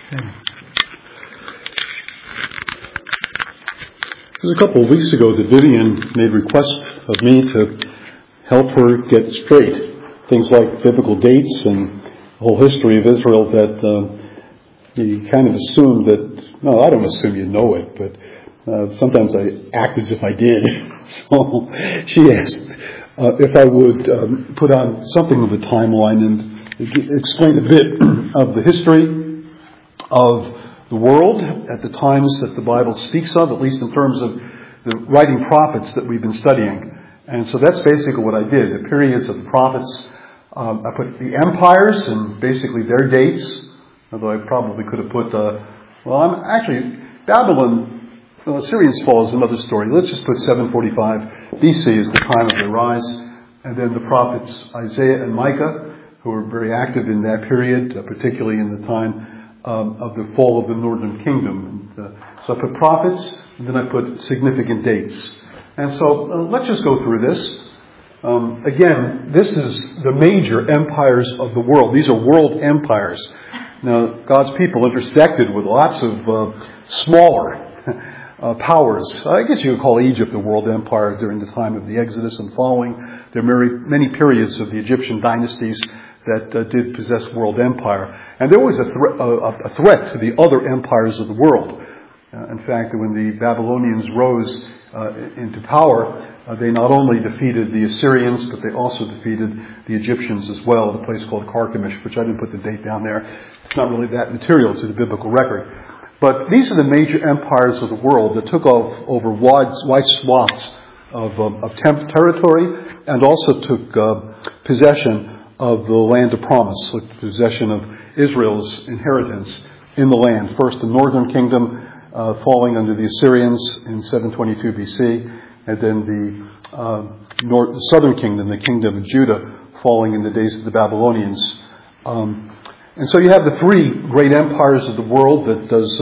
It was a couple of weeks ago that Vivian made request of me to help her get straight things like biblical dates and the whole history of Israel that you kind of assume that, no, I don't assume you know it, but sometimes I act as if I did. So she asked if I would put on something of a timeline and explain a bit of the history of the world at the times that the Bible speaks of, at least in terms of the writing prophets that we've been studying. And so that's basically what I did. The periods of the prophets, I put the empires and basically their dates, although I probably could have put, Babylon, Assyrian's fall is another story. Let's just put 745 BC as the time of their rise. And then the prophets Isaiah and Micah, who were very active in that period, particularly in the time of the fall of the northern kingdom. So I put prophets, and then I put significant dates. And so let's just go through this. Again, this is the major empires of the world. These are world empires. Now, God's people intersected with lots of smaller powers. I guess you could call Egypt a world empire during the time of the Exodus and following. There are many periods of the Egyptian dynasties that did possess world empire. And there was a threat to the other empires of the world. In fact, when the Babylonians rose into power, they not only defeated the Assyrians, but they also defeated the Egyptians as well at a place called Carchemish, which I didn't put the date down there. It's not really that material to the biblical record. But these are the major empires of the world that took over wide swaths of territory and also took possession of the land of promise, with possession of Israel's inheritance in the land. First, the northern kingdom falling under the Assyrians in 722 BC, and then the southern kingdom, the kingdom of Judah, falling in the days of the Babylonians. And so you have the three great empires of the world that does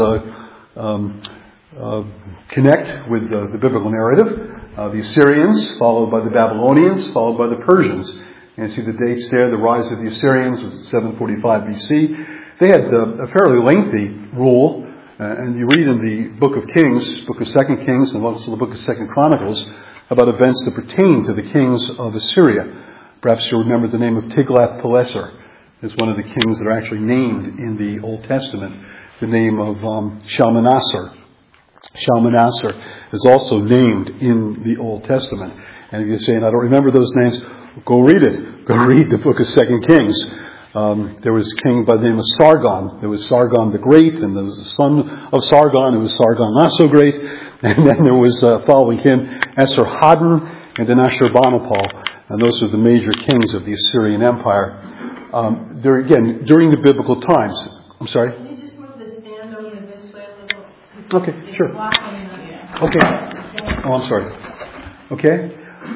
connect with the biblical narrative. The Assyrians, followed by the Babylonians, followed by the Persians. And you see the dates there. The rise of the Assyrians was 745 BC. They had a fairly lengthy rule. And you read in the book of Kings, book of 2 Kings, and also the book of 2 Chronicles, about events that pertain to the kings of Assyria. Perhaps you'll remember the name of Tiglath-Pileser is one of the kings that are actually named in the Old Testament. The name of Shalmaneser. Shalmaneser is also named in the Old Testament. And if you're saying, I don't remember those names, go read it. Go read the book of 2 Kings. There was a king by the name of Sargon. There was Sargon the Great, and there was the son of Sargon. It was Sargon not so great. And then there was, following him, Esarhaddon, and then Ashurbanipal. And those are the major kings of the Assyrian Empire. There again, during the biblical times. I'm sorry? Can you just move the stand over this way a little? Okay, sure. Okay. Oh, I'm sorry. Okay.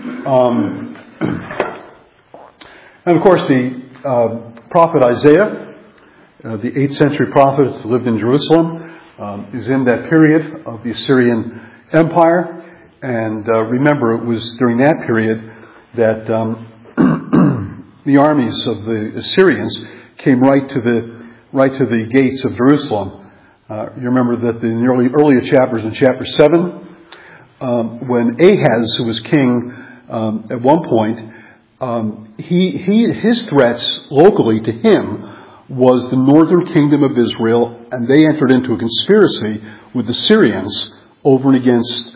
And of course, the prophet Isaiah, the 8th century prophet who lived in Jerusalem, is in that period of the Assyrian Empire. And remember, it was during that period that the armies of the Assyrians came right to the gates of Jerusalem. You remember that in the earlier chapters, in chapter 7, when Ahaz, who was king at one point, his threats locally to him was the northern kingdom of Israel, and they entered into a conspiracy with the Syrians over and against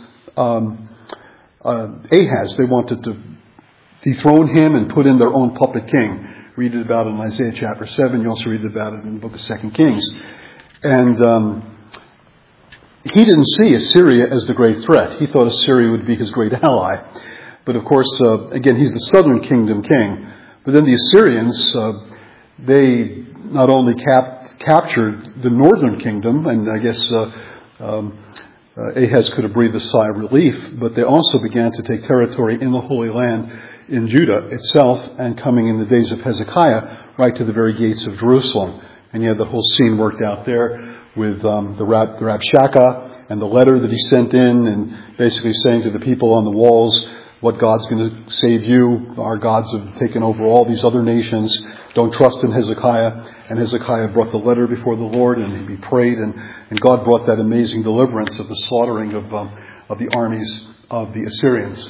Ahaz. They wanted to dethrone him and put in their own puppet king. Read it about it in Isaiah chapter 7. You also read about it in the book of 2 Kings. And he didn't see Assyria as the great threat. He thought Assyria would be his great ally. But of course, again, he's the southern kingdom king. But then the Assyrians, they not only captured the northern kingdom, and I guess Ahaz could have breathed a sigh of relief, but they also began to take territory in the Holy Land in Judah itself, and coming in the days of Hezekiah, right to the very gates of Jerusalem. And you had the whole scene worked out there with the Rabshakeh and the letter that he sent in, and basically saying to the people on the walls, what God's going to save you. Our gods have taken over all these other nations. Don't trust in Hezekiah. And Hezekiah brought the letter before the Lord, and he prayed, and God brought that amazing deliverance of the slaughtering of the armies of the Assyrians.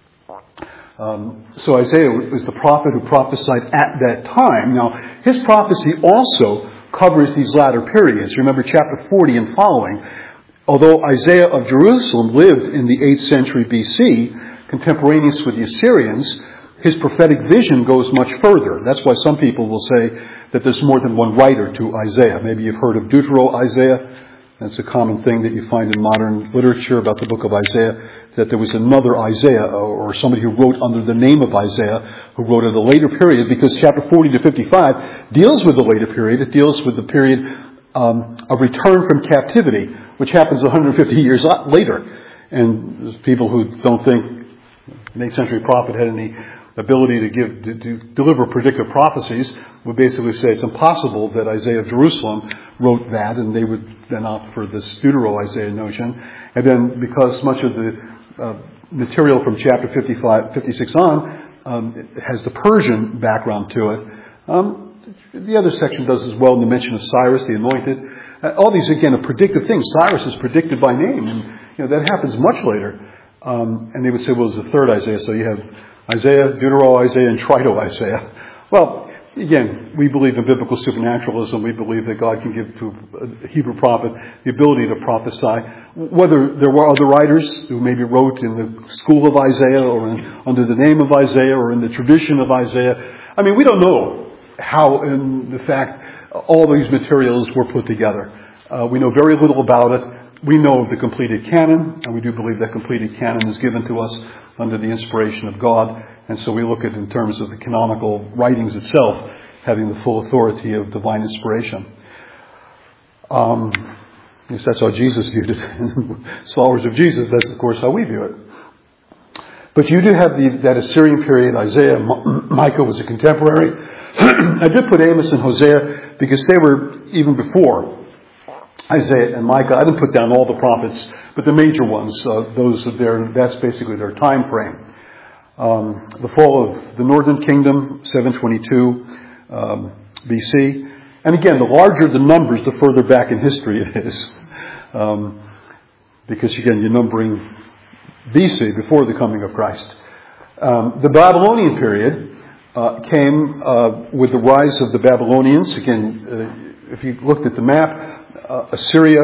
So Isaiah was the prophet who prophesied at that time. Now, his prophecy also covers these latter periods. Remember chapter 40 and following. Although Isaiah of Jerusalem lived in the 8th century BC, contemporaneous with the Assyrians, his prophetic vision goes much further. That's why some people will say that there's more than one writer to Isaiah. Maybe you've heard of Deutero-Isaiah. That's a common thing that you find in modern literature about the book of Isaiah, that there was another Isaiah, or somebody who wrote under the name of Isaiah, who wrote at a later period, because chapter 40 to 55 deals with the later period. It deals with the period of return from captivity, which happens 150 years later. And there's people who don't think an 8th century prophet had any ability to deliver predictive prophecies would basically say it's impossible that Isaiah of Jerusalem wrote that, and they would then opt for this Deutero-Isaiah notion. And then because much of the material from chapter 56 on has the Persian background to it, the other section does as well in the mention of Cyrus the Anointed. All these, again, are predictive things. Cyrus is predicted by name, and that happens much later. And they would say, well, it's the third Isaiah, so you have Isaiah, Deutero-Isaiah, and Trito-Isaiah. Well, again, we believe in biblical supernaturalism. We believe that God can give to a Hebrew prophet the ability to prophesy. Whether there were other writers who maybe wrote in the school of Isaiah or under the name of Isaiah or in the tradition of Isaiah, I mean, we don't know how, in the fact, all these materials were put together. We know very little about it. We know of the completed canon, and we do believe that completed canon is given to us under the inspiration of God. And so we look at it in terms of the canonical writings itself, having the full authority of divine inspiration. Yes, that's how Jesus viewed it. As followers of Jesus, that's of course how we view it. But you do have that Assyrian period. Isaiah, Micah was a contemporary. I did put Amos and Hosea because they were even before Isaiah and Micah. I didn't put down all the prophets, but the major ones, that's basically their time frame. The fall of the northern kingdom, 722 BC. And again, the larger the numbers, the further back in history it is. Because again, you're numbering BC, before the coming of Christ. The Babylonian period came with the rise of the Babylonians. Again, if you looked at the map, Assyria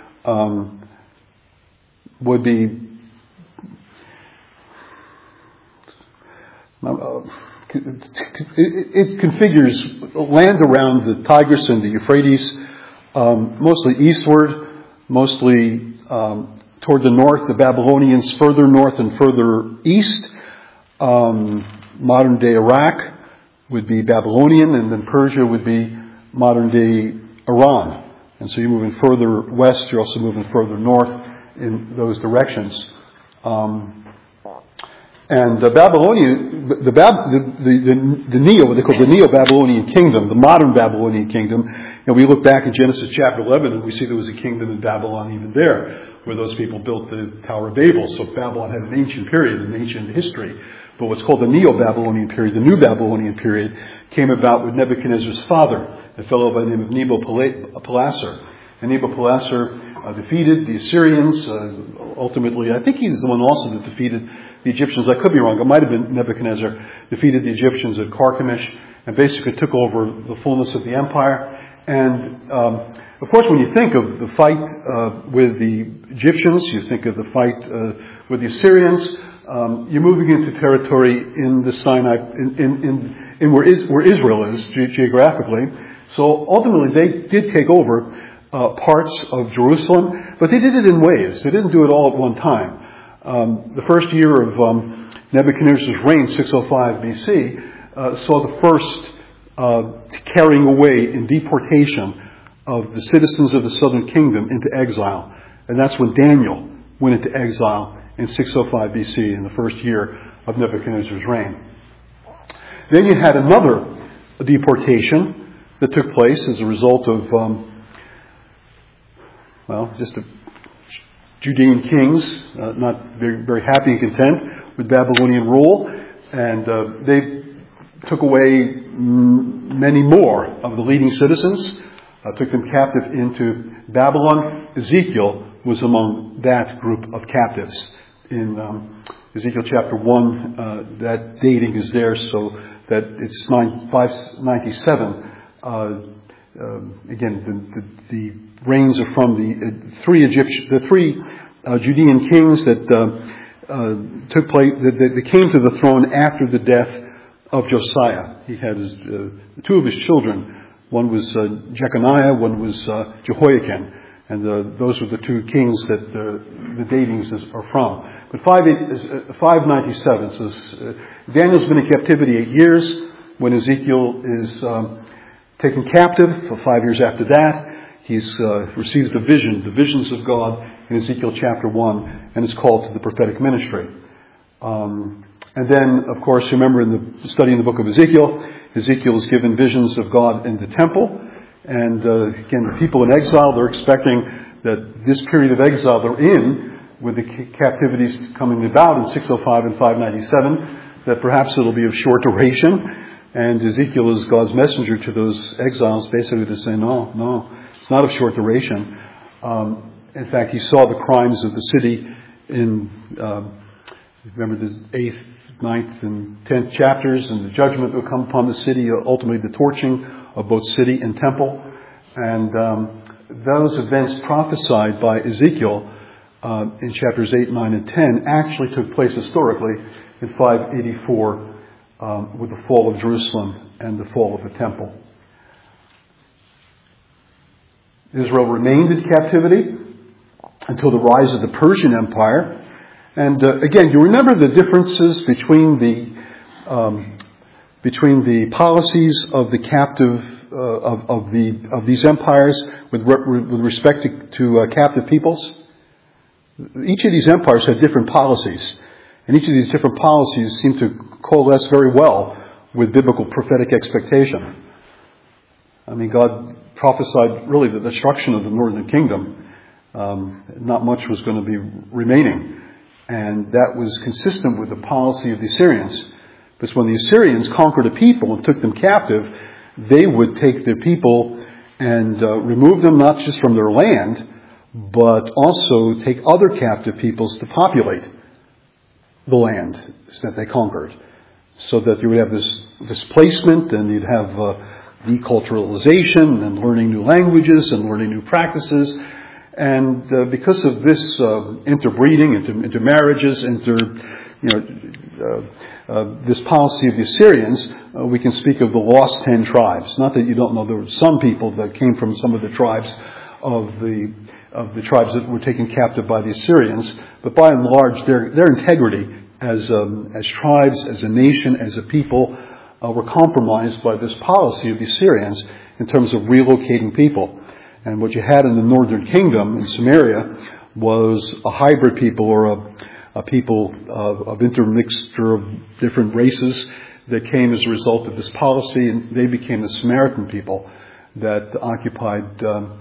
would be it configures land around the Tigris and the Euphrates, mostly eastward, mostly toward the north. The Babylonians further north and further east. Modern day Iraq would be Babylonian, and then Persia would be modern day Iran. And so you're moving further west, you're also moving further north in those directions. And Babylonian, what they call the Neo-Babylonian kingdom, the modern Babylonian kingdom. And we look back in Genesis chapter 11 and we see there was a kingdom in Babylon even there, where those people built the Tower of Babel. So Babylon had an ancient period, an ancient history. But what's called the Neo-Babylonian period, the New Babylonian period, came about with Nebuchadnezzar's father, a fellow by the name of Nabopolassar. And Nabopolassar defeated the Assyrians. Ultimately, I think he's the one also that defeated the Egyptians. I could be wrong. It might have been Nebuchadnezzar. Defeated the Egyptians at Carchemish and basically took over the fullness of the empire. And, of course, when you think of the fight with the Egyptians, you think of the fight with the Assyrians, you're moving into territory in the Sinai, in where Israel is geographically. So ultimately, they did take over parts of Jerusalem, but they did it in waves. They didn't do it all at one time. The first year of Nebuchadnezzar's reign, 605 BC, saw the first carrying away and deportation of the citizens of the southern kingdom into exile. And that's when Daniel went into exile in 605 BC, in the first year of Nebuchadnezzar's reign. Then you had another deportation that took place as a result of, just the Judean kings not very, very happy and content with Babylonian rule, and they took away many more of the leading citizens, took them captive into Babylon. Ezekiel was among that group of captives. In Ezekiel chapter 1, that dating is there so that it's 597. Again, the reigns are from the three Judean kings that took place, that came to the throne after the death of Josiah. He had two of his children. One was Jeconiah, one was Jehoiakim. And those were the two kings that the datings are from. But 597 says, Daniel's been in captivity 8 years. When Ezekiel is taken captive, for 5 years after that, he receives the visions of God in Ezekiel chapter 1, and is called to the prophetic ministry. And then, of course, remember in the study in the book of Ezekiel is given visions of God in the temple. And again, the people in exile, they're expecting that this period of exile they're in, with the captivities coming about in 605 and 597, that perhaps it'll be of short duration. And Ezekiel is God's messenger to those exiles, basically to say, no, it's not of short duration. In fact, he saw the crimes of the city in, remember the 8th, 9th, and 10th chapters, and the judgment that will come upon the city, ultimately the torching of both city and temple. And those events prophesied by Ezekiel in chapters 8, 9, and 10 actually took place historically in 584 with the fall of Jerusalem and the fall of the temple. Israel remained in captivity until the rise of the Persian Empire. And again, you remember the differences between the policies of the captive of these empires with respect to captive peoples. Each of these empires had different policies, and each of these different policies seem to coalesce very well with biblical prophetic expectation. I mean, God prophesied really the destruction of the northern kingdom. Not much was going to be remaining. And that was consistent with the policy of the Assyrians. Because when the Assyrians conquered a people and took them captive, they would take their people and remove them not just from their land, but also take other captive peoples to populate the land that they conquered. So that you would have this displacement, and you'd have deculturalization and learning new languages and learning new practices. And because of this interbreeding, intermarriages, this policy of the Assyrians, we can speak of the lost 10 tribes. Not that you don't know there were some people that came from some of the tribes of the tribes that were taken captive by the Assyrians, but by and large, their integrity as tribes, as a nation, as a people, were compromised by this policy of the Assyrians in terms of relocating people. And what you had in the northern kingdom, in Samaria, was a hybrid people, or a people of intermixture of different races that came as a result of this policy, and they became the Samaritan people that occupied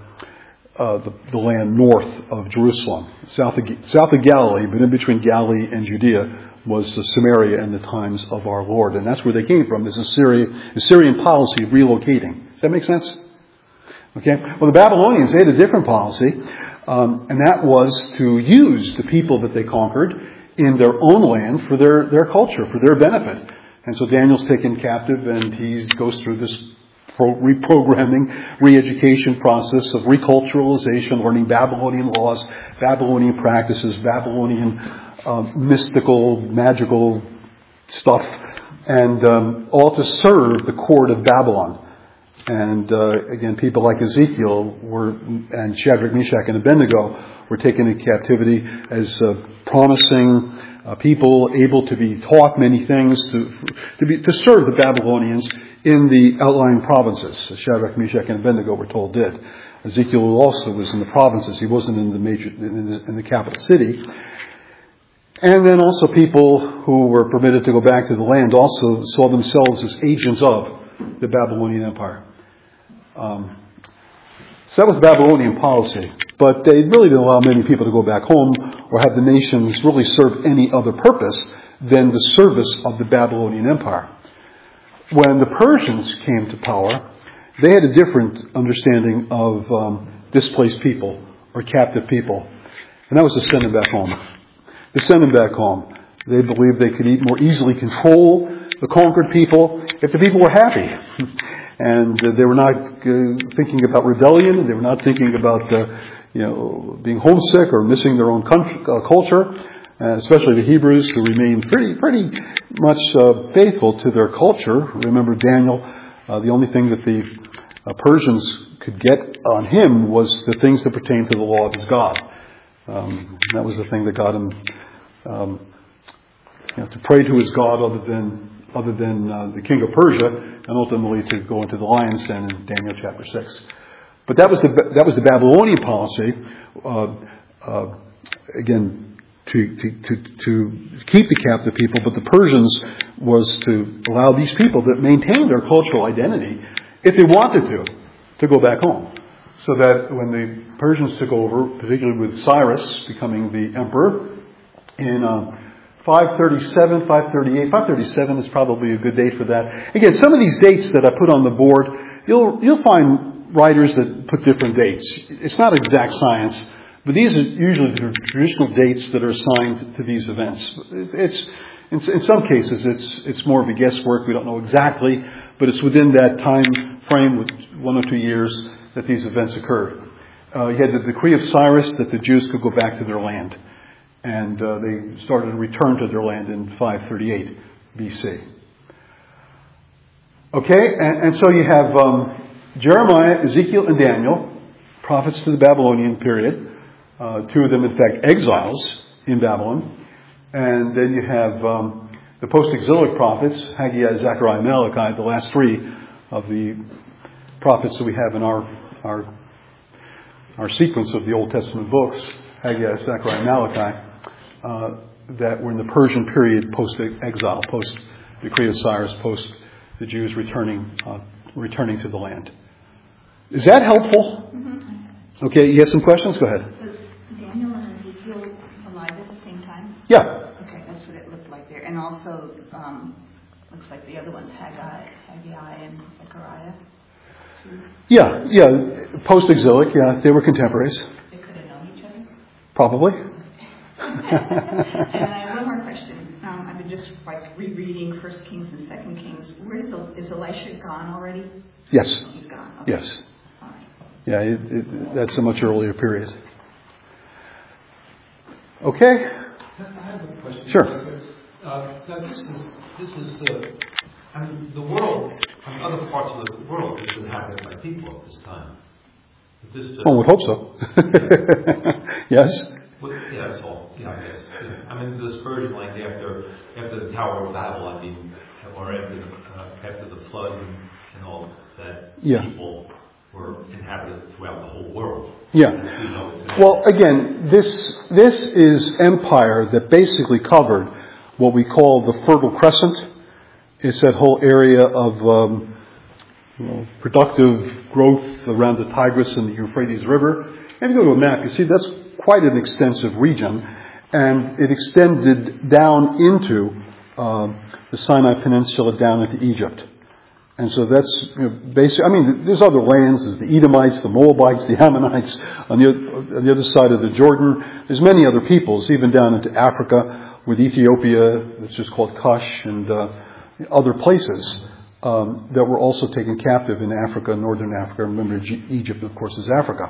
the land north of Jerusalem. South of Galilee, but in between Galilee and Judea, was Samaria in the times of our Lord. And that's where they came from, this Assyrian policy of relocating. Does that make sense? Okay. Well, the Babylonians, they had a different policy, and that was to use the people that they conquered in their own land for their culture, for their benefit. And so Daniel's taken captive, and he goes through this reprogramming, re-education process of reculturalization, learning Babylonian laws, Babylonian practices, Babylonian mystical, magical stuff, and all to serve the court of Babylon. And again, people like Ezekiel and Shadrach, Meshach, and Abednego were taken into captivity as promising people able to be taught many things to serve the Babylonians in the outlying provinces. Shadrach, Meshach, and Abednego, we're told, did. Ezekiel also was in the provinces; he wasn't in the capital city. And then also people who were permitted to go back to the land also saw themselves as agents of the Babylonian Empire. So that was Babylonian policy. But they really didn't allow many people to go back home or have the nations really serve any other purpose than the service of the Babylonian Empire. When the Persians came to power, they had a different understanding of displaced people or captive people. And that was to send them back home. To send them back home. They believed they could more easily control the conquered people if the people were happy. And they were not thinking about rebellion. They were not thinking about being homesick or missing their own culture. Especially the Hebrews, who remained pretty much faithful to their culture. Remember Daniel, the only thing that the Persians could get on him was the things that pertained to the law of his God. That was the thing that got him to pray to his God other than the king of Persia, and ultimately to go into the lion's den in Daniel chapter 6. But that was the Babylonian policy. Again, to keep the captive people, but the Persians was to allow these people that maintained their cultural identity, if they wanted to go back home. So that when the Persians took over, particularly with Cyrus becoming the emperor in 537, 538, 537 is probably a good date for that. Again, some of these dates that I put on the board, you'll find writers that put different dates. It's not exact science. But these are usually the traditional dates that are assigned to these events. It's in some cases it's more of a guesswork. We don't know exactly, but it's within that time frame, with 1 or 2 years, that these events occurred. You had the decree of Cyrus that the Jews could go back to their land, and they started to return to their land in 538 BC. Okay, and so you have Jeremiah, Ezekiel, and Daniel, prophets to the Babylonian period. 2 of them, in fact, exiles in Babylon. And then you have the post-exilic prophets, Haggai, Zechariah, Malachi, the last 3 of the prophets that we have in our sequence of the Old Testament books, Haggai, Zechariah, Malachi, that were in the Persian period, post-exile, post-decree of Cyrus, post the Jews returning to the land. Is that helpful? Mm-hmm. Okay, you have some questions? Go ahead. Daniel and Ezekiel alive at the same time? Yeah. Okay, that's what it looked like there. And also, looks like the other ones, Haggai and Zechariah. Yeah. Post-exilic, they were contemporaries. They could have known each other? Probably. And I have one more question. I've been just rereading 1 Kings and 2 Kings. Where is Elisha gone already? Yes. He's gone. Okay. Yes. All right. Yeah, that's a much earlier period. Okay. I have a question. Sure. Now this is the world, other parts of the world is inhabited by people at this time. One would hope so. Yes? Yeah, that's all. Yeah, I guess. Yeah. I mean, this Persian land after the Tower of Babel, or after the flood and all that, people were inhabited throughout the whole world. Yeah. Well, again, this is empire that basically covered what we call the Fertile Crescent. It's that whole area of productive growth around the Tigris and the Euphrates River. And you go to a map, you see that's quite an extensive region, and it extended down into the Sinai Peninsula down into Egypt. And so that's basically, I mean, there's other lands. There's the Edomites, the Moabites, the Ammonites on the other side of the Jordan. There's many other peoples, even down into Africa, with Ethiopia, that's just called Kush, and other places that were also taken captive in Africa, northern Africa. Remember, Egypt, of course, is Africa.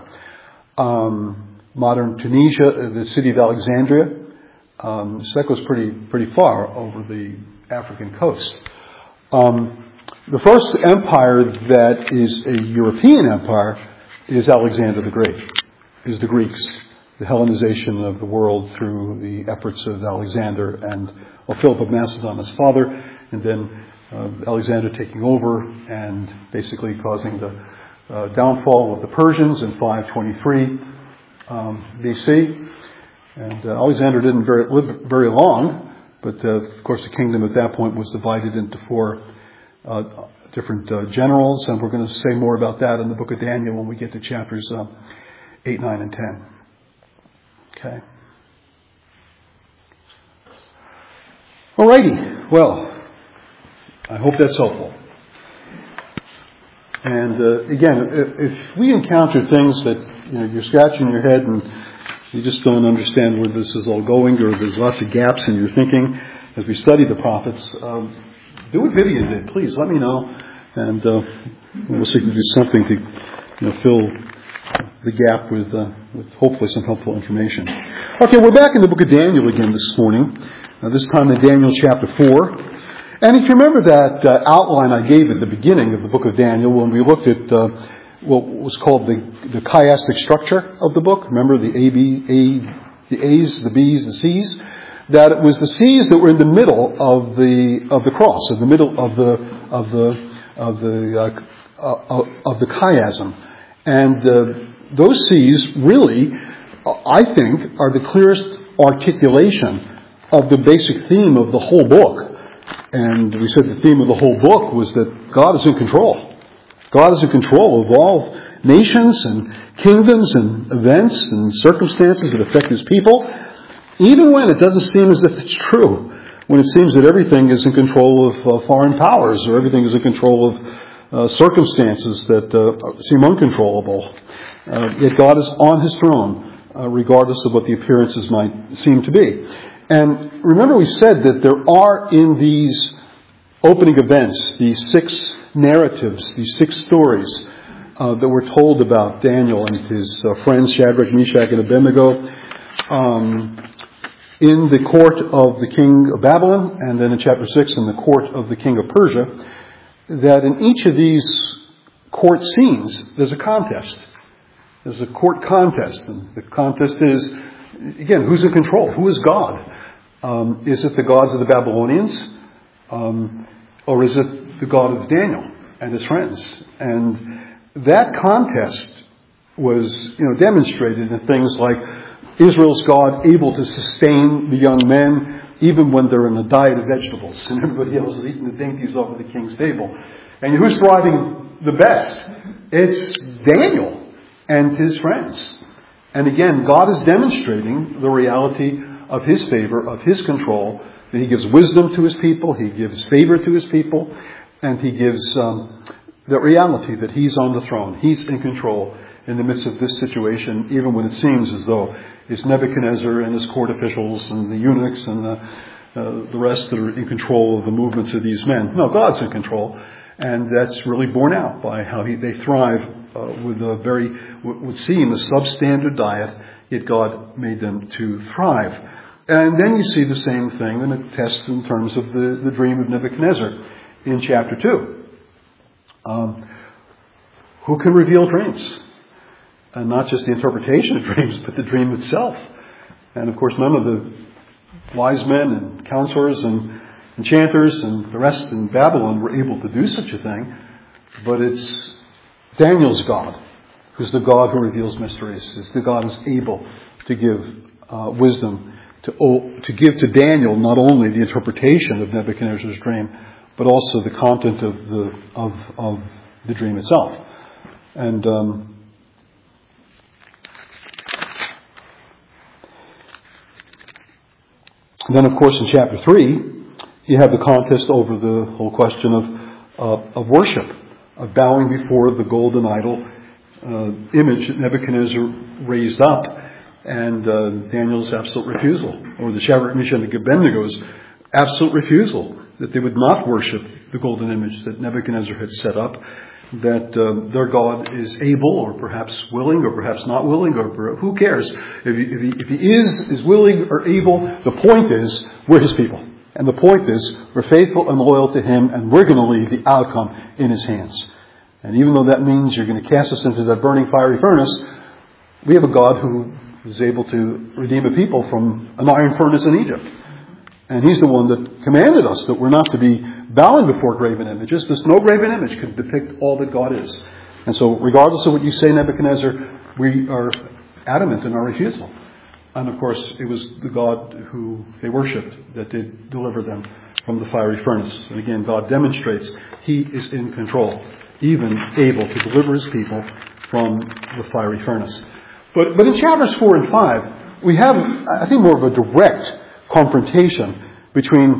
Modern Tunisia, the city of Alexandria. So that goes pretty far over the African coast. The first empire that is a European empire is Alexander the Great, is the Greeks, the Hellenization of the world through the efforts of Alexander and Philip of Macedon, his father, and then Alexander taking over and basically causing the downfall of the Persians in 523 BC. And Alexander didn't live very long, but of course the kingdom at that point was divided into 4 different generals, and we're going to say more about that in the book of Daniel when we get to chapters 8, 9, and 10. Okay. Alrighty. Well, I hope that's helpful. And again, if we encounter things that you're scratching your head and you just don't understand where this is all going, or there's lots of gaps in your thinking as we study the prophets, do what Vivian did. Please let me know, and we'll see if we can do something to fill the gap with hopefully some helpful information. Okay, we're back in the book of Daniel again this morning. This time in Daniel chapter 4. And if you remember that outline I gave at the beginning of the book of Daniel, when we looked at what was called the chiastic structure of the book, remember the the A's, the B's, the C's, that it was the C's that were in the middle of the cross, in the middle of the chiasm, and those C's really, I think, are the clearest articulation of the basic theme of the whole book. And we said the theme of the whole book was that God is in control. God is in control of all nations and kingdoms and events and circumstances that affect His people, even when it doesn't seem as if it's true, when it seems that everything is in control of foreign powers, or everything is in control of circumstances that seem uncontrollable. Yet God is on His throne, regardless of what the appearances might seem to be. And remember we said that there are in these opening events, these 6 narratives, these 6 stories that were told about Daniel and his friends Shadrach, Meshach, and Abednego in the court of the king of Babylon, and then in chapter 6 in the court of the king of Persia, that in each of these court scenes there's a contest. There's a court contest, and the contest is, again, who's in control? Who is God? Is it the gods of the Babylonians? Or is it the God of Daniel and his friends? And that contest was, demonstrated in things like Israel's God able to sustain the young men even when they're in a diet of vegetables and everybody else is eating the dainties off of the king's table. And who's thriving the best? It's Daniel and his friends. And again, God is demonstrating the reality of His favor, of His control, that He gives wisdom to His people, He gives favor to His people, and He gives the reality that He's on the throne. He's in control in the midst of this situation, even when it seems as though it's Nebuchadnezzar and his court officials and the eunuchs and the rest that are in control of the movements of these men. No, God's in control, and that's really borne out by how they thrive with a very, what would seem a substandard diet, yet God made them to thrive. And then you see the same thing in a test in terms of the dream of Nebuchadnezzar in chapter 2. Who can reveal dreams? And not just the interpretation of dreams, but the dream itself. And of course, none of the wise men and counselors and enchanters and the rest in Babylon were able to do such a thing. But it's Daniel's God, who's the God who reveals mysteries. It's the God who's able to give wisdom, to give to Daniel not only the interpretation of Nebuchadnezzar's dream, but also the content of the dream itself. And then, of course, in chapter 3, you have the contest over the whole question of worship, of bowing before the golden idol image that Nebuchadnezzar raised up, and Daniel's absolute refusal, or the Shadrach, Meshach, and Abednego's absolute refusal that they would not worship the golden image that Nebuchadnezzar had set up, that their God is able, or perhaps willing, or perhaps not willing, or who cares? If he is willing or able, the point is, we're His people. And the point is, we're faithful and loyal to Him, and we're going to leave the outcome in His hands. And even though that means you're going to cast us into that burning fiery furnace, we have a God who is able to redeem a people from an iron furnace in Egypt. And He's the one that commanded us that we're not to be bowing before graven images, because no graven image could depict all that God is. And so regardless of what you say, Nebuchadnezzar, we are adamant in our refusal. And of course, it was the God who they worshipped that did deliver them from the fiery furnace. And again, God demonstrates He is in control, even able to deliver His people from the fiery furnace. But in chapters 4 and 5, we have, I think, more of a direct confrontation between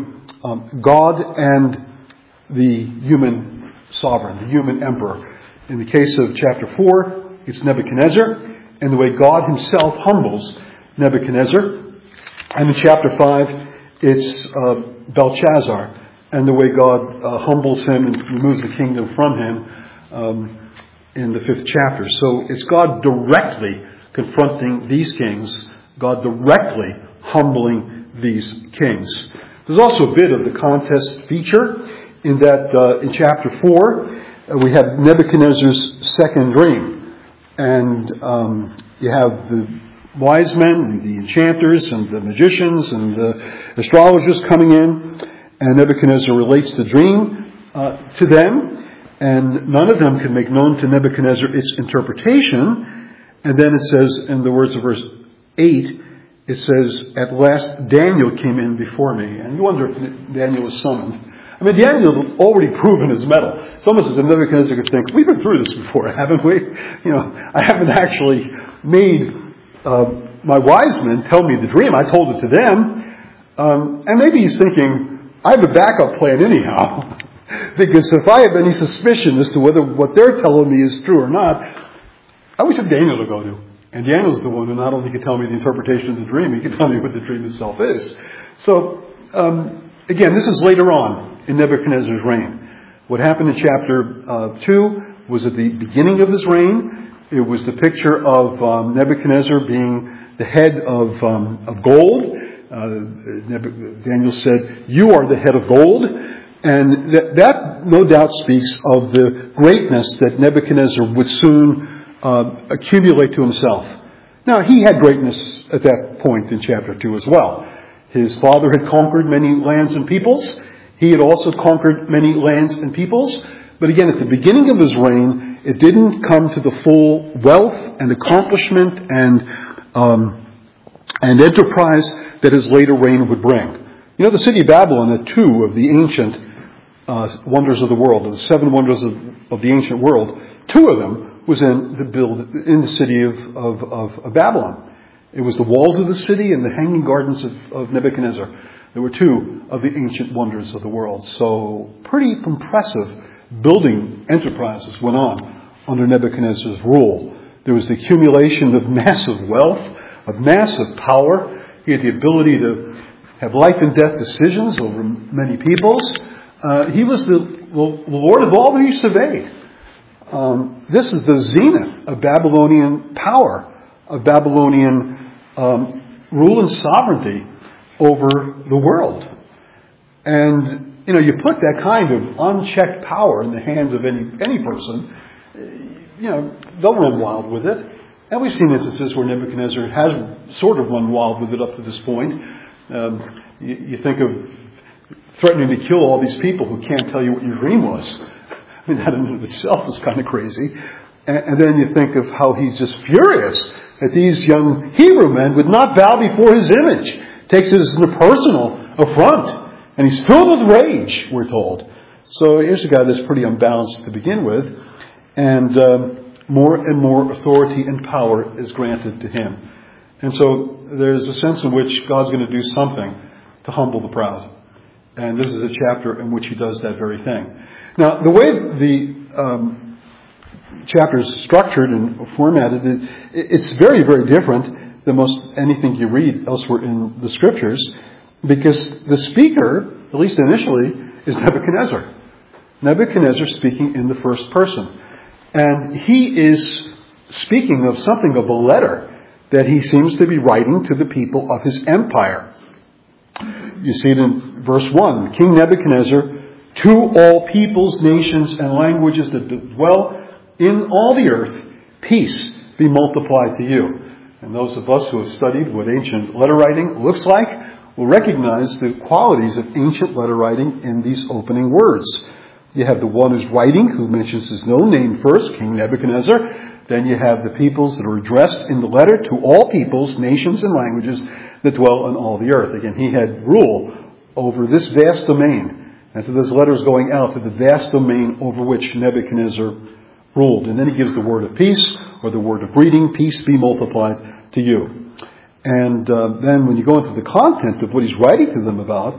God and the human sovereign, the human emperor. In the case of chapter 4, it's Nebuchadnezzar, and the way God himself humbles Nebuchadnezzar. And in chapter 5, it's Belshazzar, and the way God humbles him and removes the kingdom from him in the 5th chapter. So it's God directly confronting these kings, God directly humbling these kings. There's also a bit of the contest feature in that in chapter 4 we have Nebuchadnezzar's second dream. And you have the wise men and the enchanters and the magicians and the astrologers coming in. And Nebuchadnezzar relates the dream to them. And none of them can make known to Nebuchadnezzar its interpretation. And then it says, in the words of verse 8, it says, "At last Daniel came in before me." And you wonder if Daniel was summoned. I mean, Daniel had already proven his mettle. It's almost as if Nebuchadnezzar could think, we've been through this before, haven't we? I haven't actually made my wise men tell me the dream. I told it to them. And maybe he's thinking, I have a backup plan anyhow. Because if I have any suspicion as to whether what they're telling me is true or not, I always have Daniel to go to. And Daniel's the one who not only can tell me the interpretation of the dream, he can tell me what the dream itself is. So, again, this is later on in Nebuchadnezzar's reign. What happened in chapter 2 was at the beginning of his reign. It was the picture of Nebuchadnezzar being the head of gold. Daniel said, "You are the head of gold." And that no doubt speaks of the greatness that Nebuchadnezzar would soon accumulate to himself. Now, he had greatness at that point in chapter 2 as well. His father had conquered many lands and peoples. He had also conquered many lands and peoples. But again, at the beginning of his reign, it didn't come to the full wealth and accomplishment and enterprise that his later reign would bring. The city of Babylon had 2 of the ancient wonders of the world, of the 7 wonders of the ancient world. 2 of them was in the city of Babylon. It was the walls of the city and the hanging gardens of Nebuchadnezzar. There were 2 of the ancient wonders of the world. So pretty impressive building enterprises went on under Nebuchadnezzar's rule. There was the accumulation of massive wealth, of massive power. He had the ability to have life and death decisions over many peoples. He was the Lord of all that he surveyed. This is the zenith of Babylonian power, of Babylonian rule and sovereignty over the world. And, you put that kind of unchecked power in the hands of any person, they'll run wild with it. And we've seen instances where Nebuchadnezzar has sort of run wild with it up to this point. You think of threatening to kill all these people who can't tell you what your dream was. I mean, that in and of itself is kind of crazy. And then you think of how he's just furious that these young Hebrew men would not bow before his image. Takes it as a personal affront. And he's filled with rage, we're told. So here's a guy that's pretty unbalanced to begin with. And more and more authority and power is granted to him. And so there's a sense in which God's going to do something to humble the proud. And this is a chapter in which he does that very thing. Now, the way the chapter is structured and formatted, it's very, very different than most anything you read elsewhere in the scriptures, because the speaker, at least initially, is Nebuchadnezzar. Nebuchadnezzar speaking in the first person. And he is speaking of something of a letter that he seems to be writing to the people of his empire. You see it in verse 1. King Nebuchadnezzar, to all peoples, nations, and languages that dwell in all the earth, peace be multiplied to you. And those of us who have studied what ancient letter writing looks like will recognize the qualities of ancient letter writing in these opening words. You have the one who's writing, who mentions his own name first, King Nebuchadnezzar. Then you have the peoples that are addressed in the letter to all peoples, nations, and languages that dwell on all the earth. Again, he had rule over this vast domain. And so this letter is going out to the vast domain over which Nebuchadnezzar ruled. And then he gives the word of peace, or the word of greeting, peace be multiplied to you. And then when you go into the content of what he's writing to them about,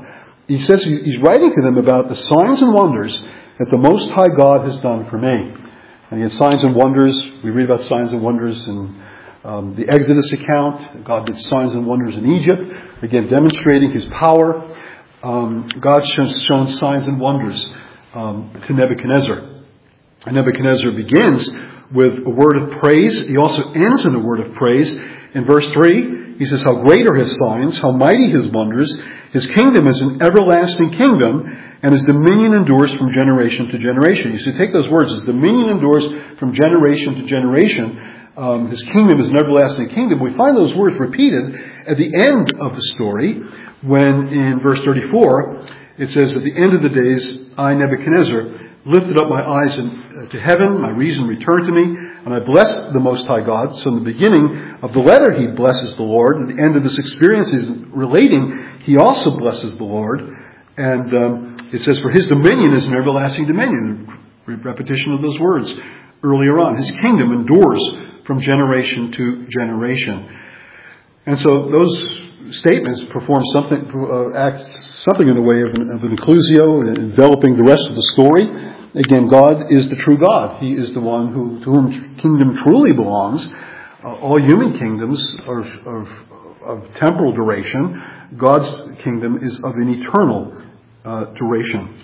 he says he's writing to them about the signs and wonders that the Most High God has done for me. And again, signs and wonders, we read about signs and wonders in the Exodus account. God did signs and wonders in Egypt, again demonstrating His power. God has shown signs and wonders to Nebuchadnezzar. And Nebuchadnezzar begins with a word of praise. He also ends in a word of praise. In verse 3, he says, how great are His signs, how mighty His wonders. His kingdom is an everlasting kingdom, and His dominion endures from generation to generation. You see, take those words, His dominion endures from generation to generation. His kingdom is an everlasting kingdom. We find those words repeated at the end of the story, when in verse 34, it says, at the end of the days, I, Nebuchadnezzar, lifted up my eyes to heaven, my reason returned to me, and I blessed the Most High God. So in the beginning of the letter, he blesses the Lord. At the end of this experience he's relating, he also blesses the Lord. And it says, for His dominion is an everlasting dominion. Repetition of those words earlier on. His kingdom endures from generation to generation. And so those statements perform something, act something in the way of an inclusio, enveloping the rest of the story. Again, God is the true God. He is the one to whom kingdom truly belongs. All human kingdoms are of temporal duration. God's kingdom is of an eternal duration.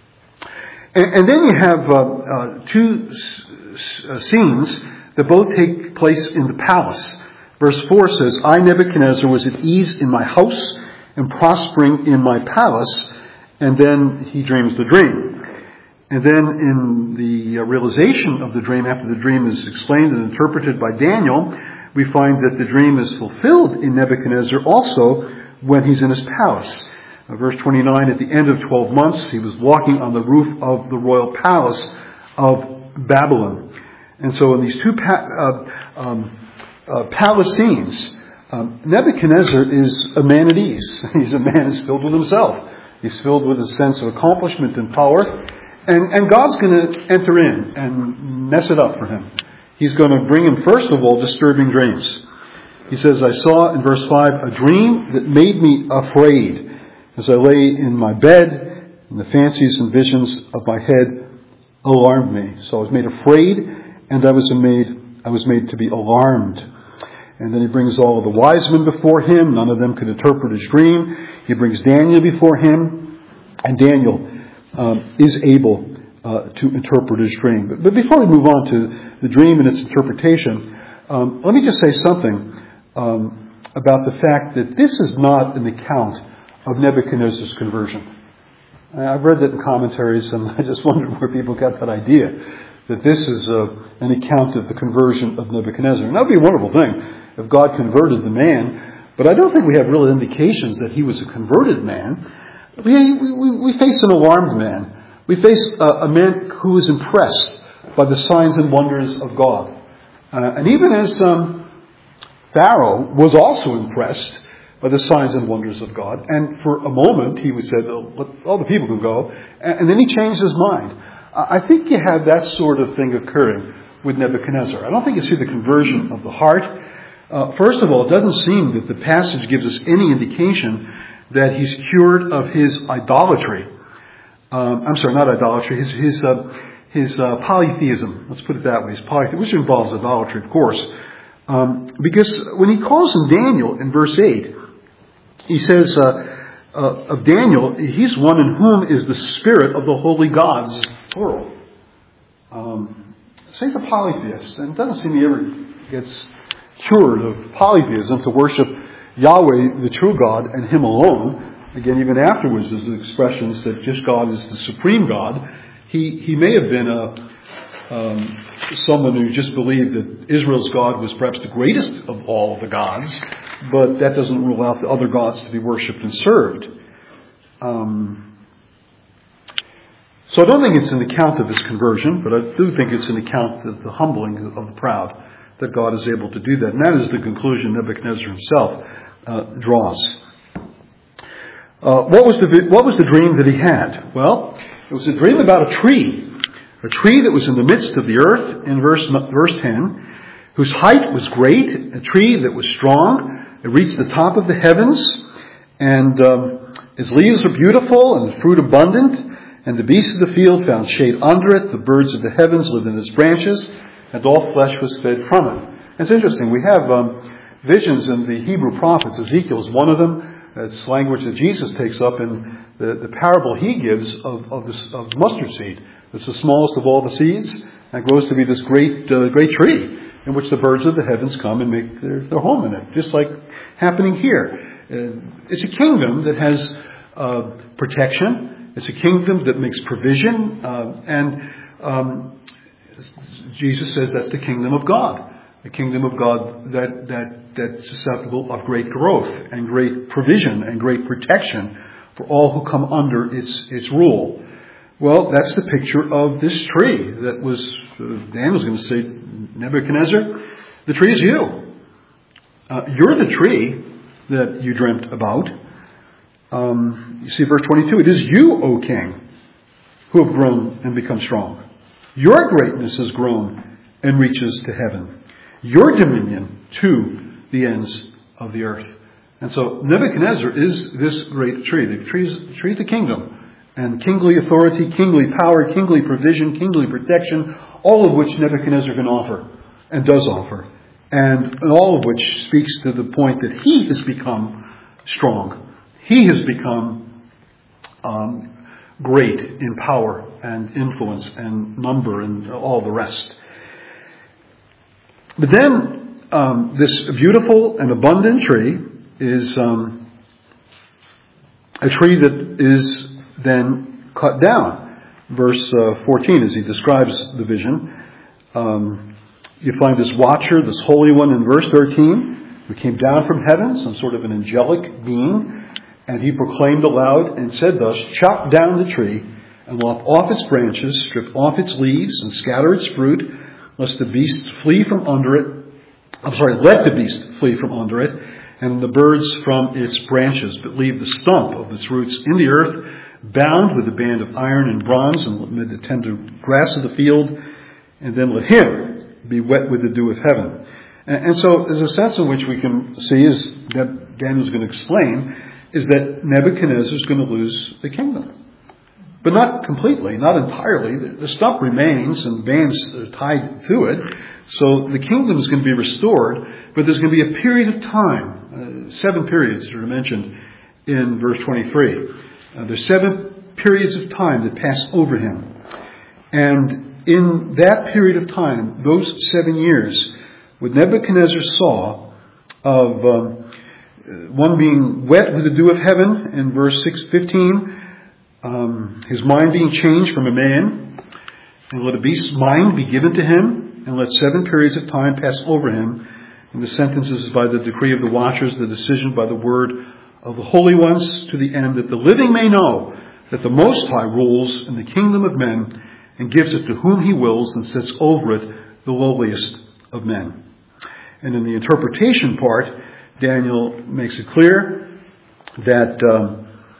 And then you have two scenes that both take place in the palace. Verse 4 says, I, Nebuchadnezzar, was at ease in my house and prospering in my palace. And then he dreams the dream. And then in the realization of the dream, after the dream is explained and interpreted by Daniel, we find that the dream is fulfilled in Nebuchadnezzar also when he's in his palace. Verse 29, at the end of 12 months, he was walking on the roof of the royal palace of Babylon. And so in these two palace scenes, Nebuchadnezzar is a man at ease. He's a man who's filled with himself. He's filled with a sense of accomplishment and power. And God's going to enter in and mess it up for him. He's going to bring him, first of all, disturbing dreams. He says, I saw in verse 5 a dream that made me afraid as I lay in my bed, and the fancies and visions of my head alarmed me. So I was made afraid, and I was made to be alarmed. And then he brings all of the wise men before him. None of them could interpret his dream. He brings Daniel before him, and Daniel is able to interpret his dream. But before we move on to the dream and its interpretation, let me just say something about the fact that this is not an account of Nebuchadnezzar's conversion. I've read that in commentaries, and I just wondered where people got that idea, that this is an account of the conversion of Nebuchadnezzar. And that would be a wonderful thing if God converted the man, but I don't think we have real indications that he was a converted man. We face an alarmed man. We face a man who is impressed by the signs and wonders of God. And even as Pharaoh was also impressed by the signs and wonders of God. And for a moment he would say, all the people can go. And then he changed his mind. I think you have that sort of thing occurring with Nebuchadnezzar. I don't think you see the conversion of the heart. First of all, it doesn't seem that the passage gives us any indication that he's cured of his idolatry. I'm sorry, not idolatry, his polytheism. Let's put it that way. His polytheism, which involves idolatry, of course. Because when he calls him Daniel in verse 8, he says of Daniel, he's one in whom is the spirit of the holy gods, plural. So he's a polytheist, and it doesn't seem he ever gets cured of polytheism to worship Yahweh, the true God, and Him alone. Again, even afterwards, there's expressions that just God is the supreme God. He may have been someone who just believed that Israel's God was perhaps the greatest of all the gods, but that doesn't rule out the other gods to be worshipped and served. So I don't think it's an account of his conversion, but I do think it's an account of the humbling of the proud, that God is able to do that. And that is the conclusion Nebuchadnezzar himself draws. What was the dream that he had? Well, it was a dream about a tree that was in the midst of the earth, in verse 10, whose height was great, a tree that was strong. It reached the top of the heavens, and its leaves are beautiful and its fruit abundant, and the beasts of the field found shade under it. The birds of the heavens lived in its branches, and all flesh was fed from it. And it's interesting. We have visions in the Hebrew prophets. Ezekiel is one of them. It's language that Jesus takes up in the parable he gives of the mustard seed. It's the smallest of all the seeds, and grows to be this great tree in which the birds of the heavens come and make their home in it, just like happening here. It's a kingdom that has protection. It's a kingdom that makes provision, and Jesus says that's the kingdom of God. A kingdom of God that's susceptible of great growth and great provision and great protection for all who come under its rule. Well, that's the picture of this tree that was, Dan was going to say, Nebuchadnezzar, the tree is you. You're the tree that you dreamt about. You see verse 22, it is you, O king, who have grown and become strong. Your greatness has grown and reaches to heaven. Your dominion to the ends of the earth. And so Nebuchadnezzar is this great tree. The tree is the kingdom. And kingly authority, kingly power, kingly provision, kingly protection, all of which Nebuchadnezzar can offer and does offer. And all of which speaks to the point that he has become strong. He has become great in power and influence and number and all the rest. But then this beautiful and abundant tree is a tree that is then cut down. Verse 14, as he describes the vision, you find this watcher, this holy one in verse 13, who came down from heaven, some sort of an angelic being, and he proclaimed aloud and said thus, chop down the tree and lop off its branches, strip off its leaves and scatter its fruit, lest the beast flee from under it. Let the beast flee from under it, and the birds from its branches, but leave the stump of its roots in the earth, bound with a band of iron and bronze, and amid the tender grass of the field, and then let him be wet with the dew of heaven. And so there's a sense in which we can see, as Daniel's going to explain, is that Nebuchadnezzar is going to lose the kingdom. But not completely, not entirely. The stump remains and bands are tied to it. So the kingdom is going to be restored, but there's going to be a period of time, 7 periods that are mentioned in verse 23. There's 7 periods of time that pass over him. And in that period of time, those 7 years, what Nebuchadnezzar saw of one being wet with the dew of heaven in verse 15, his mind being changed from a man, and let a beast's mind be given to him, and let 7 periods of time pass over him. And the sentence is by the decree of the watchers, the decision by the word of the holy ones, to the end that the living may know that the Most High rules in the kingdom of men, and gives it to whom he wills, and sets over it the lowliest of men. And in the interpretation part, Daniel makes it clear that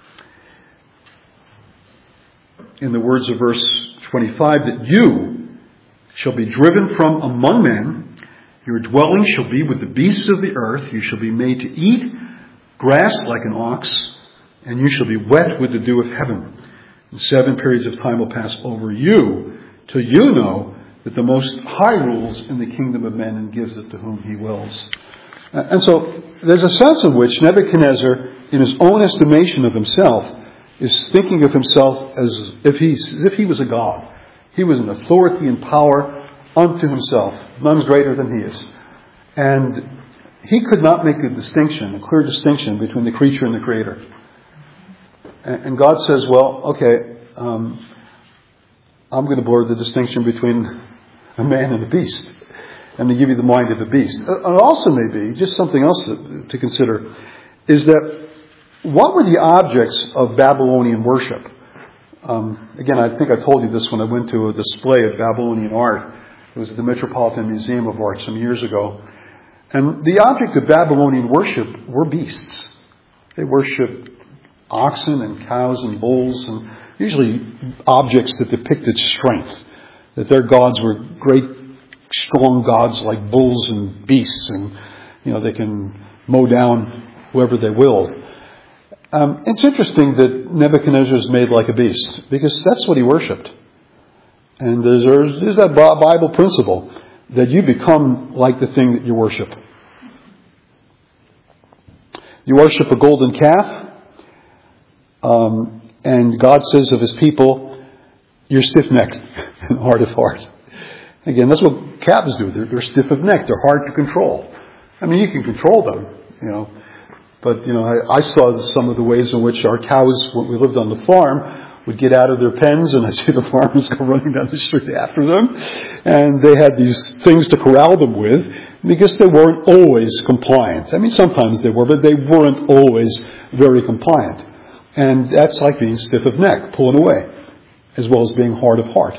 in the words of verse 25, that you shall be driven from among men, your dwelling shall be with the beasts of the earth, you shall be made to eat grass like an ox, and you shall be wet with the dew of heaven. And 7 periods of time will pass over you, till you know that the Most High rules in the kingdom of men and gives it to whom he wills. And so there's a sense in which Nebuchadnezzar, in his own estimation of himself, is thinking of himself as if he was a god. He was an authority and power unto himself. None's greater than he is. And he could not make a clear distinction between the creature and the creator. And God says, well, okay, I'm going to blur the distinction between a man and a beast, and to give you the mind of a beast. And also maybe, just something else to consider, is that what were the objects of Babylonian worship? Again, I think I told you this when I went to a display of Babylonian art. It was at the Metropolitan Museum of Art some years ago. And the object of Babylonian worship were beasts. They worshipped oxen and cows and bulls, and usually objects that depicted strength. That their gods were great, strong gods like bulls and beasts, and they can mow down whoever they will. It's interesting that Nebuchadnezzar is made like a beast, because that's what he worshipped. And there's that Bible principle that you become like the thing that you worship. You worship a golden calf, and God says of His people, you're stiff-necked and hard of heart. Again, that's what calves do. They're stiff of neck. They're hard to control. I mean, you can control them, But, I saw some of the ways in which our cows, when we lived on the farm, would get out of their pens, and I'd see the farmers go running down the street after them. And they had these things to corral them with, because they weren't always compliant. I mean, sometimes they were, but they weren't always very compliant. And that's like being stiff of neck, pulling away, as well as being hard of heart.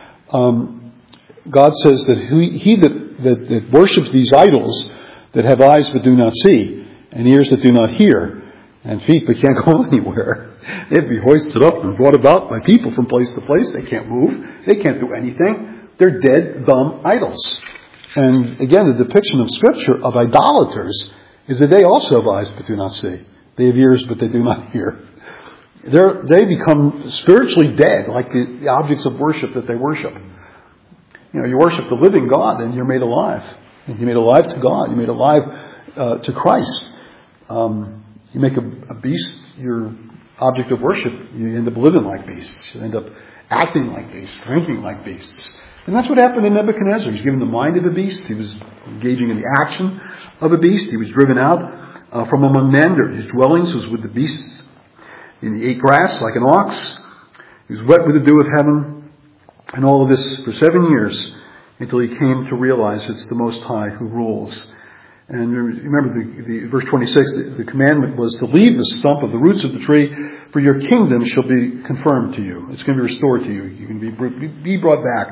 God says that he that worships these idols, that have eyes but do not see, and ears that do not hear, and feet that can't go anywhere. They'd be hoisted up and brought about by people from place to place. They can't move. They can't do anything. They're dead, dumb idols. And again, the depiction of Scripture of idolaters is that they also have eyes but do not see. They have ears but they do not hear. They become spiritually dead, like the objects of worship that they worship. You worship the living God, and you're made alive. And you're made alive to God. You're made alive to Christ. You make a beast your object of worship, you end up living like beasts. You end up acting like beasts, thinking like beasts. And that's what happened to Nebuchadnezzar. He was given the mind of a beast. He was engaging in the action of a beast. He was driven out from among men. His dwellings was with the beasts. And he ate grass like an ox. He was wet with the dew of heaven. And all of this for 7 years, until he came to realize it's the Most High who rules. And remember, the verse 26, the commandment was to leave the stump of the roots of the tree, for your kingdom shall be confirmed to you. It's going to be restored to you. You can be brought back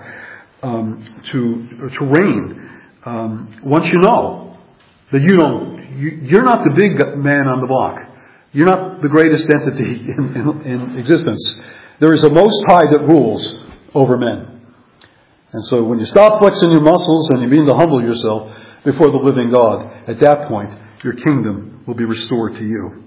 to reign. Once you know that you're not the big man on the block. You're not the greatest entity in existence. There is a Most High that rules over men. And so when you stop flexing your muscles and you begin to humble yourself before the living God, at that point, your kingdom will be restored to you.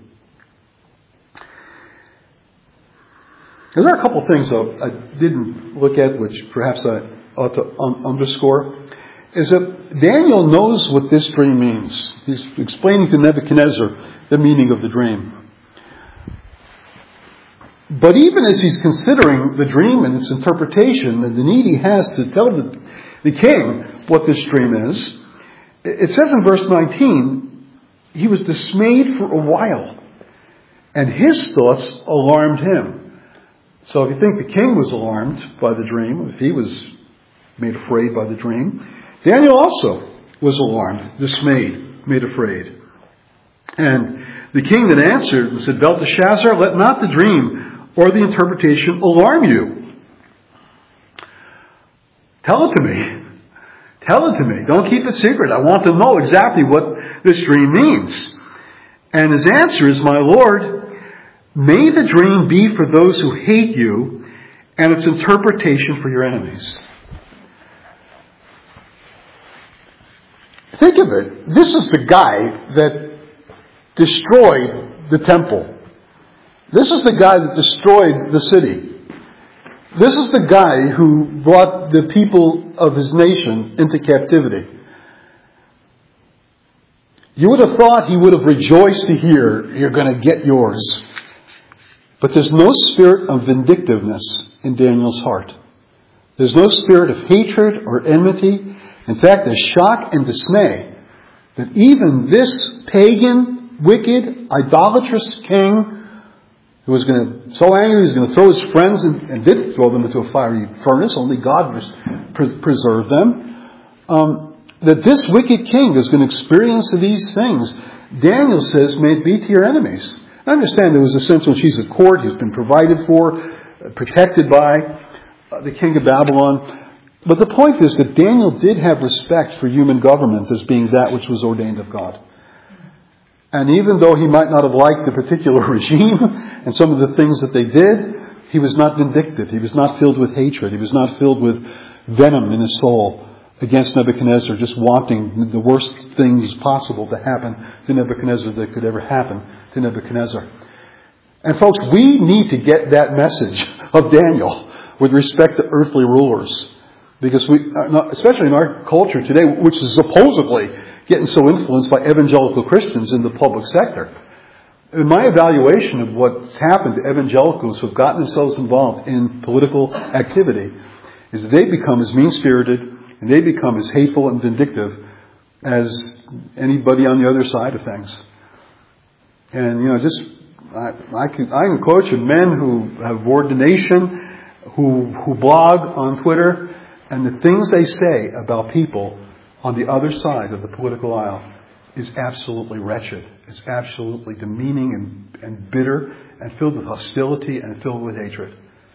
There are a couple of things I didn't look at, which perhaps I ought to underscore, is that Daniel knows what this dream means. He's explaining to Nebuchadnezzar the meaning of the dream. But even as he's considering the dream and its interpretation and the need he has to tell the king what this dream is, it says in verse 19, he was dismayed for a while, and his thoughts alarmed him. So if you think the king was alarmed by the dream, if he was made afraid by the dream, Daniel also was alarmed, dismayed, made afraid. And the king then answered and said, Belteshazzar, let not the dream or the interpretation alarm you. Tell it to me. Tell it to me. Don't keep it secret. I want to know exactly what this dream means. And his answer is, my Lord, may the dream be for those who hate you, and its interpretation for your enemies. Think of it. This is the guy that destroyed the temple. This is the guy that destroyed the city. This is the guy who brought the people of his nation into captivity. You would have thought he would have rejoiced to hear, you're going to get yours. But there's no spirit of vindictiveness in Daniel's heart. There's no spirit of hatred or enmity. In fact, there's shock and dismay that even this pagan, wicked, idolatrous king, who was so angry he was going to throw his friends and did throw them into a fiery furnace, only God preserved them, that this wicked king is going to experience these things. Daniel says, may it be to your enemies. I understand there was a sense in which he's at court, he's been provided for, protected by the king of Babylon. But the point is that Daniel did have respect for human government as being that which was ordained of God. And even though he might not have liked the particular regime and some of the things that they did, he was not vindictive. He was not filled with hatred. He was not filled with venom in his soul against Nebuchadnezzar, just wanting the worst things possible to happen to Nebuchadnezzar that could ever happen to Nebuchadnezzar. And folks, we need to get that message of Daniel with respect to earthly rulers. Because especially in our culture today, which is supposedly getting so influenced by evangelical Christians in the public sector. In my evaluation of what's happened to evangelicals who have gotten themselves involved in political activity is that they become as mean-spirited and they become as hateful and vindictive as anybody on the other side of things. And, I can quote you men who have ordination, who blog on Twitter, and the things they say about people on the other side of the political aisle is absolutely wretched. It's absolutely demeaning and bitter and filled with hostility and filled with hatred.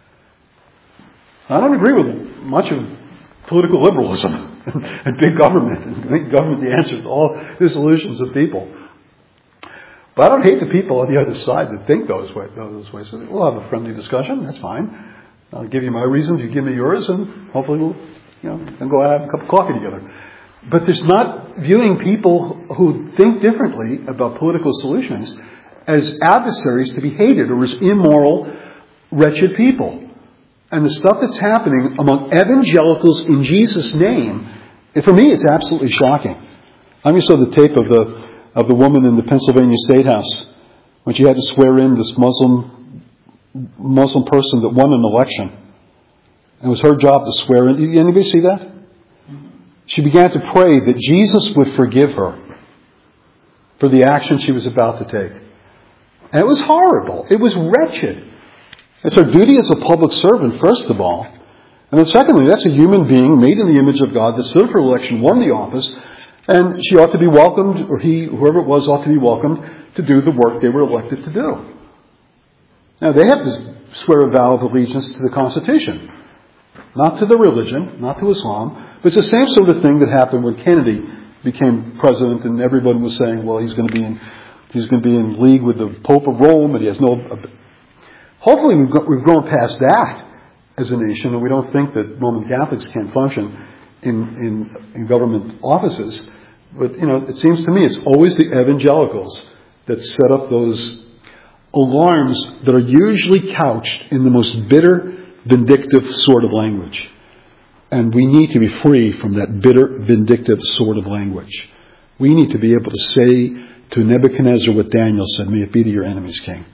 I don't agree with much of political liberalism and big government. And big government the answer to all the solutions of people. But I don't hate the people on the other side that think those ways. So we'll have a friendly discussion. That's fine. I'll give you my reasons. You give me yours, and hopefully we'll, and go out and have a cup of coffee together. But there's not viewing people who think differently about political solutions as adversaries to be hated or as immoral, wretched people. And the stuff that's happening among evangelicals in Jesus' name, for me, it's absolutely shocking. I just saw the tape of the woman in the Pennsylvania State House when she had to swear in this Muslim person that won an election. And it was her job to swear in. Did anybody see that? She began to pray that Jesus would forgive her for the action she was about to take. And it was horrible. It was wretched. It's her duty as a public servant, first of all. And then secondly, that's a human being made in the image of God that stood for election, won the office, and she ought to be welcomed, or he, whoever it was, ought to be welcomed to do the work they were elected to do. Now, they have to swear a vow of allegiance to the Constitution. Not to the religion, not to Islam. But it's the same sort of thing that happened when Kennedy became president and everyone was saying, well, he's going to be in league with the Pope of Rome and he has no... Hopefully we've grown past that as a nation and we don't think that Roman Catholics can't function in government offices. But, it seems to me it's always the evangelicals that set up those alarms that are usually couched in the most bitter, vindictive sort of language. And we need to be free from that bitter, vindictive sort of language. We need to be able to say to Nebuchadnezzar what Daniel said, may it be to your enemies, king.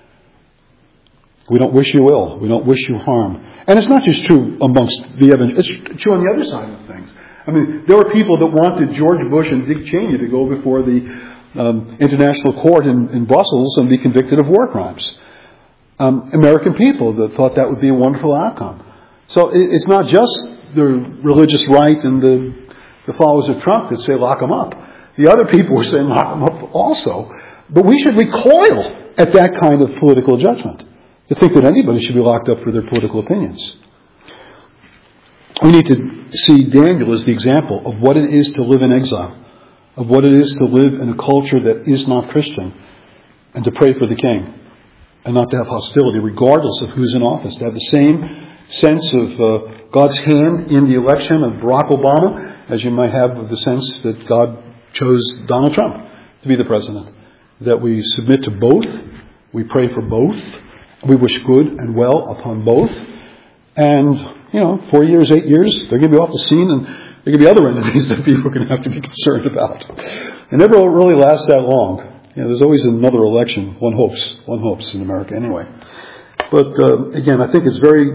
We don't wish you ill. We don't wish you harm. And it's not just true amongst the evangelicals. It's true on the other side of things. I mean, there were people that wanted George Bush and Dick Cheney to go before the International Court in Brussels and be convicted of war crimes. American people that thought that would be a wonderful outcome. So it's not just the religious right and the followers of Trump that say lock them up. The other people were saying lock them up also. But we should recoil at that kind of political judgment, to think that anybody should be locked up for their political opinions. We need to see Daniel as the example of what it is to live in exile, of what it is to live in a culture that is not Christian, and to pray for the king, and not to have hostility, regardless of who's in office, to have the same sense of God's hand in the election of Barack Obama as you might have of the sense that God chose Donald Trump to be the president. That we submit to both, we pray for both, we wish good and well upon both, and 4 years, 8 years, they're going to be off the scene, and there are going to be other enemies that people are going to have to be concerned about. It never really lasts that long. There's always another election. One hopes in America anyway. But again, I think it's very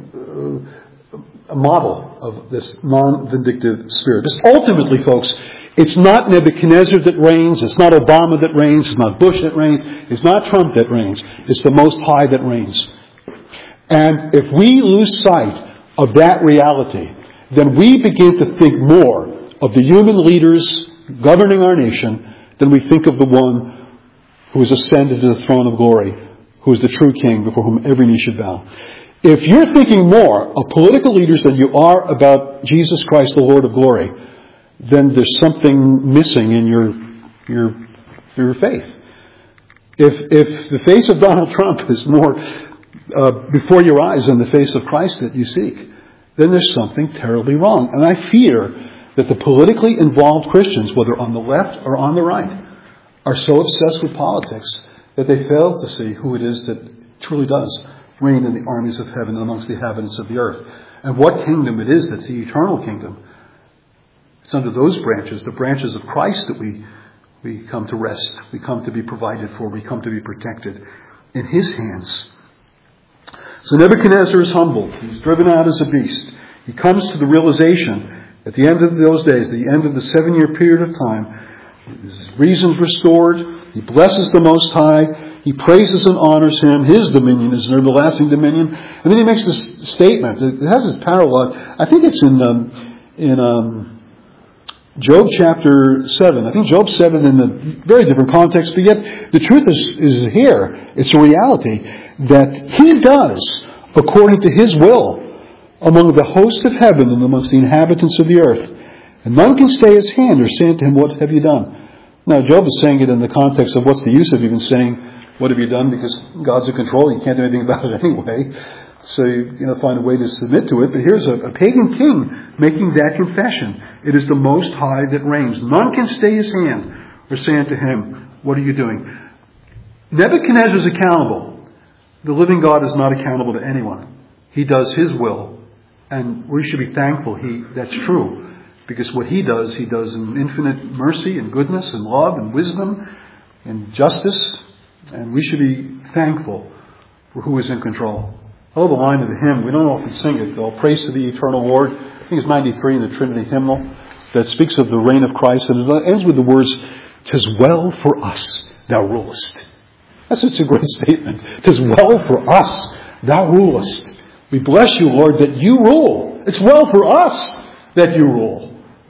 a model of this non-vindictive spirit. This ultimately, folks, it's not Nebuchadnezzar that reigns. It's not Obama that reigns. It's not Bush that reigns. It's not Trump that reigns. It's the Most High that reigns. And if we lose sight of that reality, then we begin to think more of the human leaders governing our nation than we think of the one who has ascended to the throne of glory, who is the true king before whom every knee should bow. If you're thinking more of political leaders than you are about Jesus Christ, the Lord of glory, then there's something missing in your faith. If the face of Donald Trump is more before your eyes than the face of Christ that you seek, then there's something terribly wrong. And I fear that the politically involved Christians, whether on the left or on the right, are so obsessed with politics that they fail to see who it is that truly does reign in the armies of heaven amongst the inhabitants of the earth. And what kingdom it is that's the eternal kingdom. It's under those branches, the branches of Christ, that we come to rest. We come to be provided for. We come to be protected in His hands. So Nebuchadnezzar is humbled. He's driven out as a beast. He comes to the realization at the end of those days, the end of the 7-year period of time, his reason's restored. He blesses the Most High. He praises and honors Him. His dominion is an everlasting dominion. And then he makes this statement. It has its parallel. I think it's in Job chapter 7. I think Job 7 in a very different context, but yet the truth is here. It's a reality that He does according to His will among the hosts of heaven and amongst the inhabitants of the earth. And none can stay His hand or say unto Him, what have you done? Now, Job is saying it in the context of what's the use of even saying, what have you done? Because God's in control. You can't do anything about it anyway. So you find a way to submit to it. But here's a pagan king making that confession. It is the Most High that reigns. None can stay His hand or say unto Him, what are you doing? Nebuchadnezzar is accountable. The living God is not accountable to anyone. He does His will. And we should be thankful that's true. Because what He does in infinite mercy and goodness and love and wisdom and justice. And we should be thankful for who is in control. I love the line of the hymn. We don't often sing it, though. Praise to the eternal Lord. I think it's 93 in the Trinity hymnal that speaks of the reign of Christ. And it ends with the words, "'Tis well for us, Thou rulest." That's such a great statement. "'Tis well for us, Thou rulest." We bless You, Lord, that You rule. It's well for us that You rule.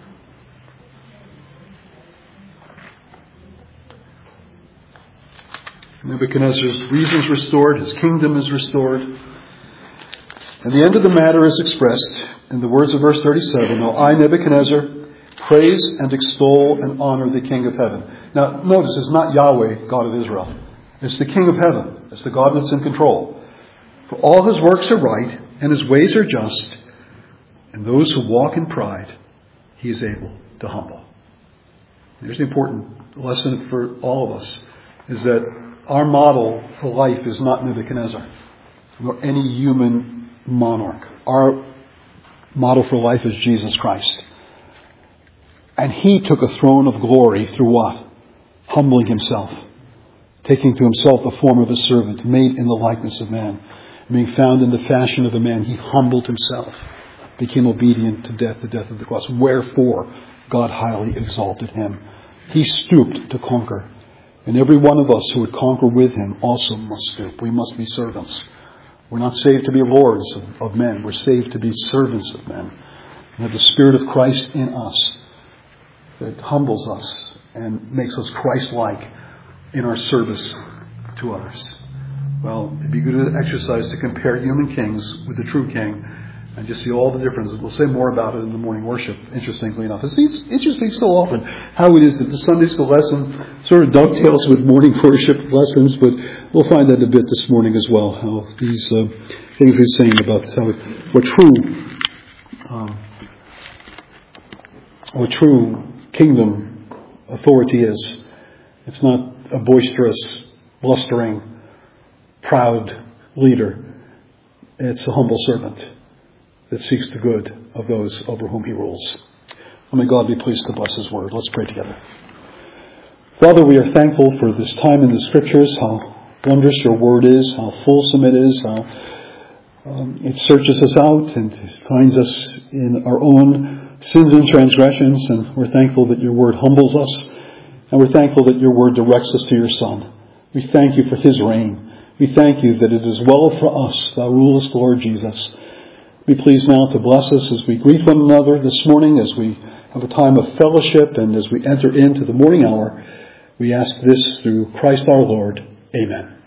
Nebuchadnezzar's reason is restored. His kingdom is restored. And the end of the matter is expressed in the words of verse 37. "Now I, Nebuchadnezzar, praise and extol and honor the King of heaven." Now notice, it's not Yahweh, God of Israel. It's the King of heaven. It's the God that's in control. "For all His works are right and His ways are just. And those who walk in pride, He is able to humble." Here's the important lesson for all of us, is that our model for life is not Nebuchadnezzar, nor any human monarch. Our model for life is Jesus Christ. And He took a throne of glory through what? Humbling Himself. Taking to Himself the form of a servant, made in the likeness of man. Being found in the fashion of a man, He humbled Himself. Became obedient to death, the death of the cross. Wherefore, God highly exalted Him. He stooped to conquer. And every one of us who would conquer with Him also must stoop. We must be servants. We're not saved to be lords of men. We're saved to be servants of men. We have the Spirit of Christ in us that humbles us and makes us Christ-like in our service to others. Well, it'd be good exercise to compare human kings with the true King and just see all the differences. We'll say more about it in the morning worship, interestingly enough. It's interesting so often how it is that the Sunday school lesson sort of dovetails with morning worship lessons, but we'll find that a bit this morning as well, how these things we're saying about what true kingdom authority is. It's not a boisterous, blustering, proud leader. It's a humble servant that seeks the good of those over whom He rules. And may God be pleased to bless His word. Let's pray together. Father, we are thankful for this time in the Scriptures, how wondrous Your word is, how fulsome it is, how it searches us out and finds us in our own sins and transgressions. And we're thankful that Your word humbles us. And we're thankful that Your word directs us to Your Son. We thank You for His reign. We thank You that it is well for us. Thou rulest, Lord Jesus. Be pleased now to bless us as we greet one another this morning, as we have a time of fellowship, and as we enter into the morning hour. We ask this through Christ our Lord. Amen.